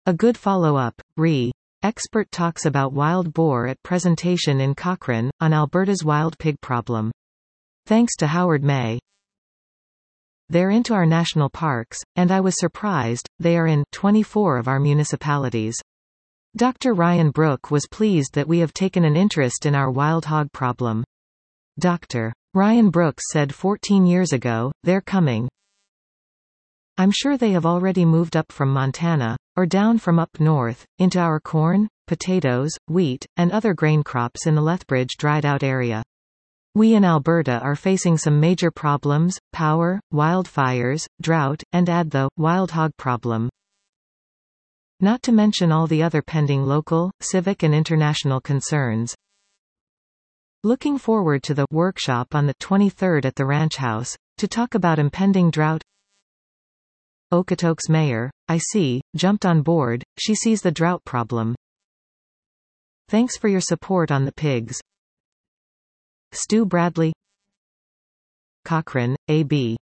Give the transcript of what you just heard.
A good follow-up. Expert talks about wild boar at presentation in Cochrane, on Alberta's wild pig problem. Thanks to Howard May. They're into our national parks, and I was surprised, they are in 24 of our municipalities. Dr. Ryan Brook was pleased that we have taken an interest in our wild hog problem. Dr. Ryan Brooks said 14 years ago, they're coming. I'm sure they have already moved up from Montana, or down from up north, into our corn, potatoes, wheat, and other grain crops in the Lethbridge dried-out area. We in Alberta are facing some major problems: power, wildfires, drought, and add the wild hog problem. Not to mention all the other pending local, civic and international concerns. Looking forward to the workshop on the 23rd at the Ranch House, to talk about impending drought. Okotoks Mayor, I see, jumped on board, she sees the drought problem. Thanks for your support on the pigs. Stu Bradley, Cochrane, A.B.